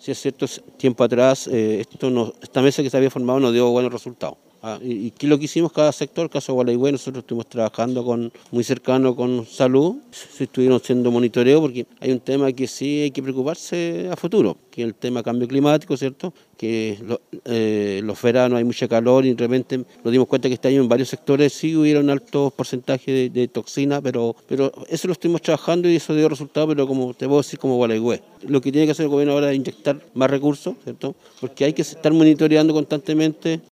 Si es cierto, tiempo atrás esta mesa que se había formado no dio buenos resultados. ¿Y qué es lo que hicimos? Cada sector, el caso de Gualeguay, nosotros estuvimos trabajando muy cercano con salud, se estuvieron haciendo monitoreo porque hay un tema que sí hay que preocuparse a futuro, que es el tema cambio climático, ¿cierto? Que los veranos hay mucha calor y de repente nos dimos cuenta que este año en varios sectores sí hubieron altos porcentajes de toxina, pero eso lo estuvimos trabajando y eso dio resultado, pero como te puedo decir, como Gualeguay. Lo que tiene que hacer el gobierno ahora es inyectar más recursos, ¿cierto? Porque hay que estar monitoreando constantemente